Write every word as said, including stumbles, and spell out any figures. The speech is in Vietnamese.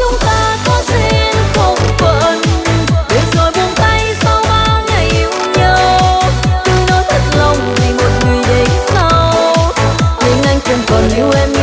chúng ta có duyên không phận, để rồi buông tay sau bao ngày yêu nhau. Tôi nói thật lòng vì một người đến sau, nhưng anh không còn yêu em.